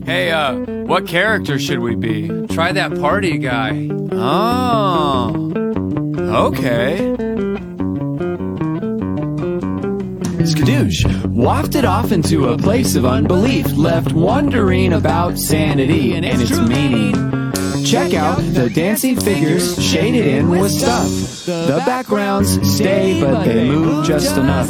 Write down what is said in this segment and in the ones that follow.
Hey, what character should we be? Try that party guy. Oh, okay. Skadoosh wafted off into a place of unbelief, left wondering about sanity and its meaning. Check out the dancing figures shaded in with stuff. The backgrounds stay, but they move just enough.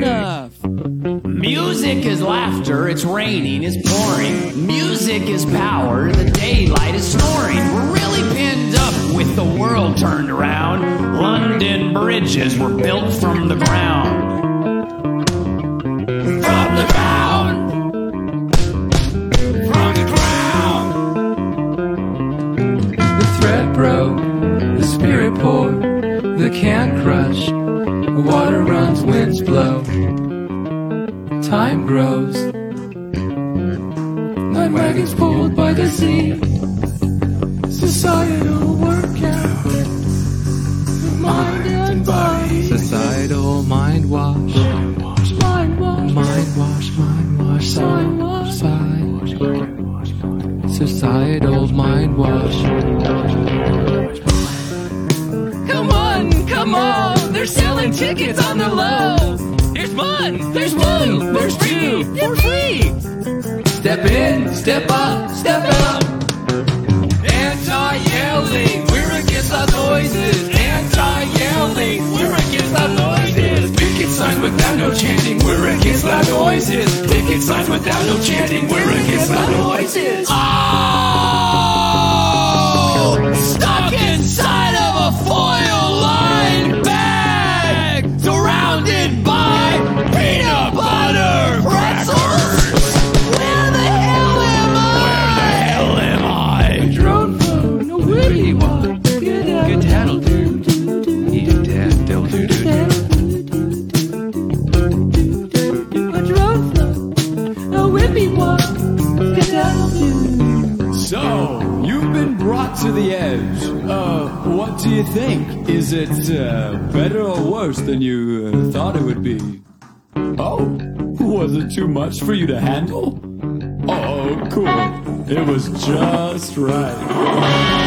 Music is laughter, it's raining, it's pouring. Music is power, the daylight is snoring. We're really pinned up with the world turned around. London bridges were built from the ground. From the ground! From the ground! The thread broke, the spirit poured, the can crushed, water runs, winds blow. Time grows, night wagons pulled by the sea. Societal workout, mind and body. Societal mind wash, mind wash, mind wash, mind wash, mind wash, mind wash. Societal mind wash. Come on, they're selling tickets on the low. There's one, there's two, there's three, they're free. Step in, step up, step out. Anti-yelling, we're against the noises. Anti-yelling, we're against the noises. Picket signs without no chanting, we're against the noises. Picket signs without no chanting, we're against the noises. Oh! Stuck inside of a foil-lined bag, surrounded by peanut butter pretzels. Where the hell am I? Where the hell am I? A drone phone, a whippy one. Good daddle do. Yeah, daddle do do do. A drone phone, a whippy one. Good daddle do. So, you've been brought to the edge. What do you think? Is it better or worse than you thought it would be? Oh, was it too much for you to handle? Oh, cool. It was just right.